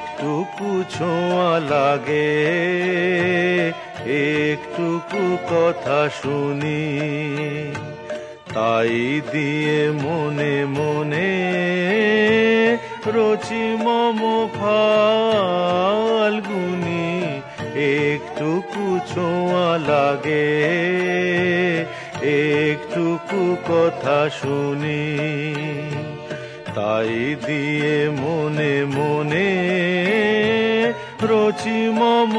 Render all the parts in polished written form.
একটুকু ছোঁয়া লাগে, একটুকু কথা শুনি, তাই দিয়ে মনে মনে রচি মম ফাল্গুনি। একটুকু ছোঁয়া লাগে, একটুকু কথা শুনি, তাই দিয়ে মনে মনে রচি মম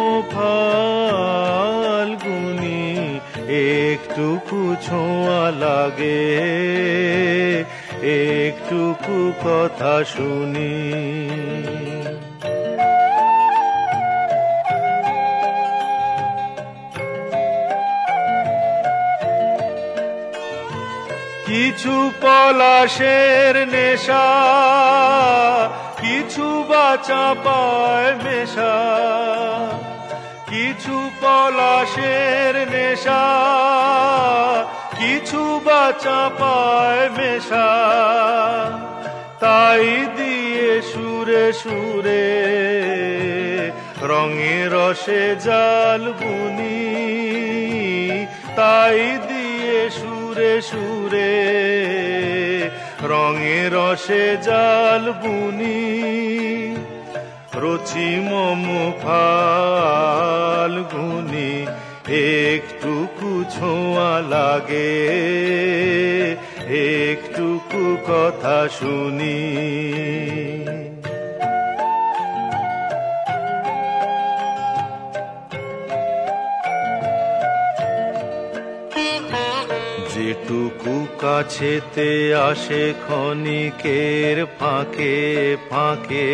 ফাল্গুনি। একটুকু ছোঁয়া লাগে, একটুকু কথা শুনি। কিছু পলাশের নেশা, কিছু বা চাঁপায় মেশা, কিছু পলাশের নেশা, কিছু বা চাঁপায় মেশা, তাই দিয়ে সুরে সুরে রঙে রসে জাল বুনি, তাই দিয়ে সুরে সুরে রঙে রসে জাল বুনি। রচি মম ফাল্গুনি, একটুকু ছোঁয়া লাগে, একটুকু কথা শুনি। যেটুকু কাছেতে আসে ক্ষণিকের ফাঁকে ফাঁকে,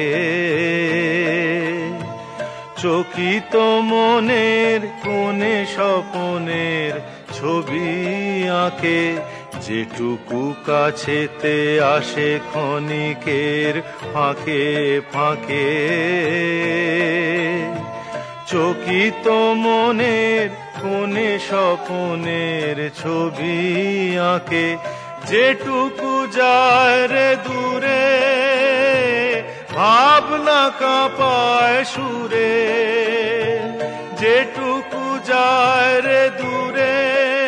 চকিত মনের কোণে স্বপনের ছবি আঁকে। যেটুকু কাছেতে আসে ক্ষণিকের ফাঁকে ফাঁকে, চকিত মনের কোণে স্বপনের ছবি আঁকে। যেটুকু যায় রে দূরে, ভাবনা কাঁপায় সুরে, যেটুকু যায় রে দূরে,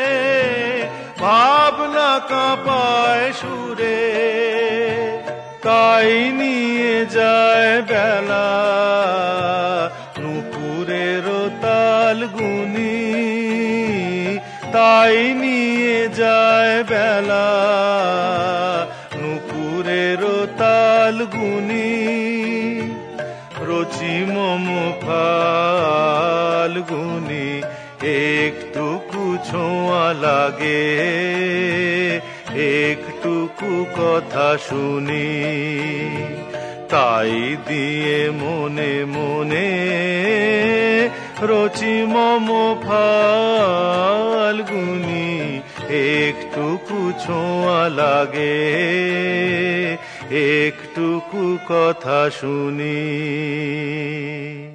ভাবনা কাঁপায় সুরে, তাই নিয়ে যায় বেলা নুপুরের তালগুনি, তাই নিয়ে যায় বেলা নুপুরের তালগুনি। রচি মম ফাল্গুনি, একটুকু ছোঁয়া লাগে, একটুকু কথা শুনি, তাই দিয়ে মনে মনে রচি মম ফাল্গুনি। একটুকু ছোঁয়া লাগে, একটুকু কথা শুনি।